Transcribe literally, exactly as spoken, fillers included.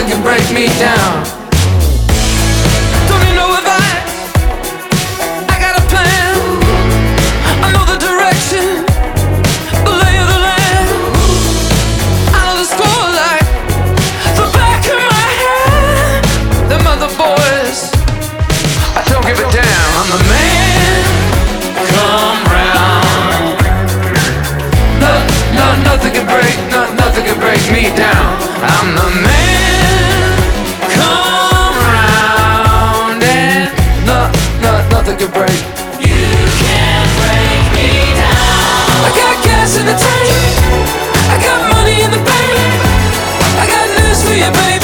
nothing can break me down. Don't need no advice, I got a plan. I know the direction, the lay of the land. I know the score like the back of my hand. Them other boys, I don't give a damn. I'm the man, come round. No, no, nothing can break, no, nothing can break me down. I'm the man, come round. And no, no, nothing can break. You can't break me down. I got gas in the tank, I got money in the bank, I got news for you, baby.